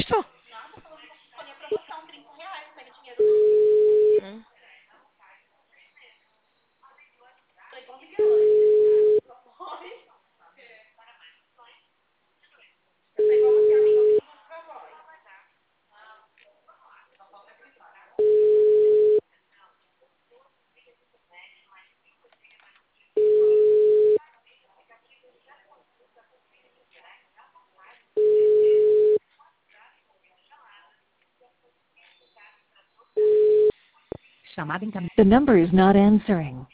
Estou. Hum. Chamada encaminhada. The number is not answering.